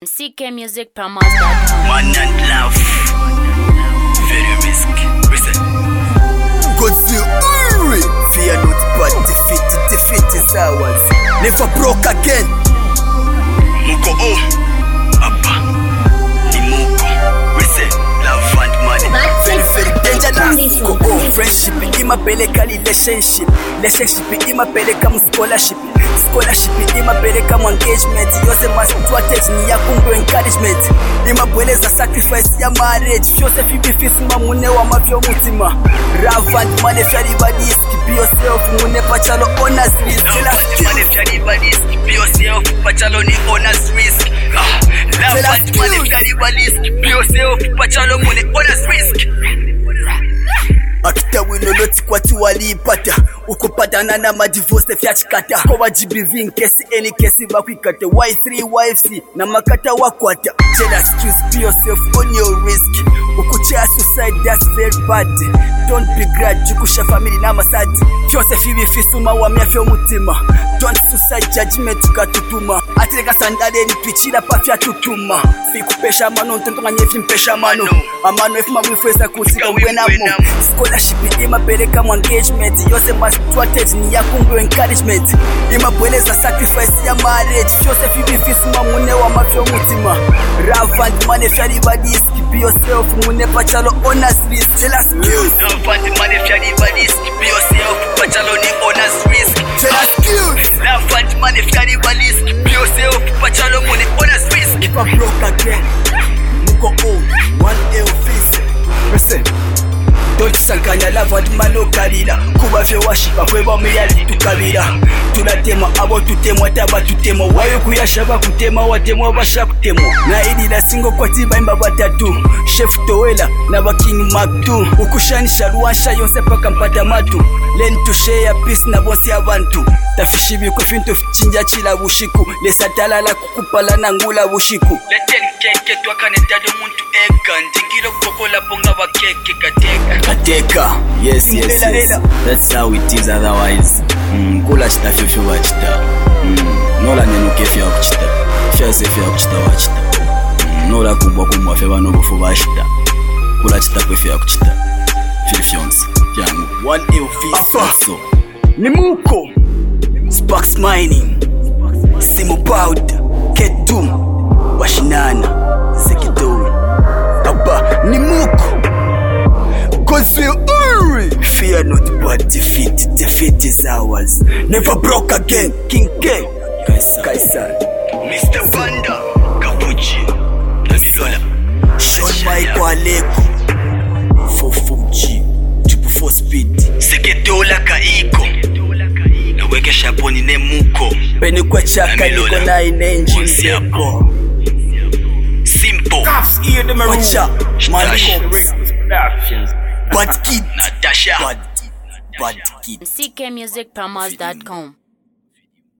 CKmusicpromos.com. Man and love. Very risk. Listen. God's will. Fear not, but defeat is ours. Never broke again. Muko Abba. Ni Muko. Listen. Love and money. Very dangerous. Friendship imapeleka relationship. Relationship imapeleka scholarship. Scholarship imapeleka engagement. Yose ma strategy ni ya kumbe encouragement. Imabweleza sacrifice ya marriage. Yose fibifisi mamune wa mafyo mutima. Ravant money everybody keep yourself mune pachalo honors risk. Money everybody keep yourself pachalo ni honors risk. Ravant money everybody keep yourself pachalo mune honors risk. Akita winoloti kwa tuwalipata ukupatana na madivorce fyachikata kwa GBV nkesi any kesi bakwikata Y3 YFC na makata wakwata. Jealous choose be yourself on your risk. Ukuchea suicide that's very bad. Don't begrudge ukusha family na masadi. Fyose fibi fisuma wa miafyo mutima. Don't suicide judgment katutuma. Atireka sandade ni pichila pafya tutuma. Fikupesha mano ntontonga nyefi mpesha mano. Amano efuma mwifweza kusika mwenamo. Scholarship imapeleka engagement. Yose ma strategy ni ya kumbe encouragement. Imabweleza sacrifice ya marriage. Fyose fibi fisuma mune wa mafyo mutima. Ravant money everybody keep yourself mune pachalo honors risk. Jealous skills. Ravant money everybody keep yourself pachalo ni honors risk. Jealous skills. Ravant money everybody keep yourself pachalo mune honors risk. If I broke again, Muko one office. Listen. Don't sankanya lava mano kalila kuba vyo washipa kweba meyali tukabila tunatema abo tutemwa taba tutemwa wayo kuyashaba kutemwa watemwa basha kutemwa na idi la singo kwa tiba imba batatu chef Towela na ba King Maktu ukushanisha ruwansha yonse paka mpata matu learn to share peace na bonsi abantu tafishibi ko finto chinja chila bushiku lesatala la kukupala na ngula bushiku leten keke twakanetado muntu eka ndingiro kokola ponga bakeke kateka. Yes. That's how it is otherwise. Kula chita fyo wachita. Nola nenu kefya kuchita. Fya sefya kuchita wachita. Nola kubwa fya bano bofu bashita. Kula chita kefya kuchita. Filfyons. Fyangu. One office. So. Ni Muko. Sparks Mining. Simu Powder. Ketum. Washinana. Zekido. Abba. Ni Muko. Cause we fear not but defeat is ours. Never broke again. King K. Kaisar. Mr. Vanda Kapuchi Namilola Sean Mike Waleko 4G Triple 4 speed Sekedola Kaiko Naweke shaponi ne Muko Beni kwa chaka niko na inenji yako Simple Wacha Maliko Bad kid Natasha Bad kid CKmusicpromos.com.